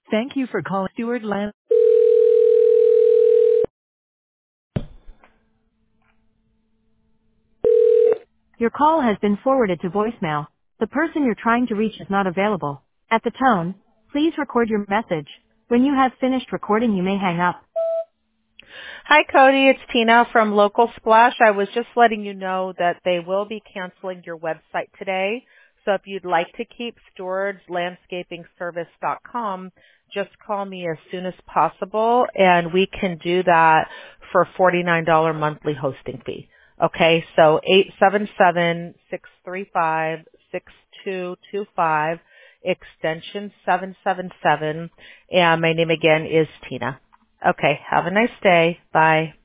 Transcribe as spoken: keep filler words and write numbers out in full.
Thank you for calling Stewart Land. Your call has been forwarded to voicemail. The person you're trying to reach is not available. At the tone, please record your message. When you have finished recording, you may hang up. Hi, Cody. It's Tina from Local Splash. I was just letting you know that they will be canceling your website today. So if you'd like to keep Stewards Landscaping Service dot com, just call me as soon as possible, and we can do that for a forty-nine dollars monthly hosting fee. Okay, so eight seven seven, six three five, six two two five, extension seven seven seven, and my name again is Tina. Okay, have a nice day. Bye.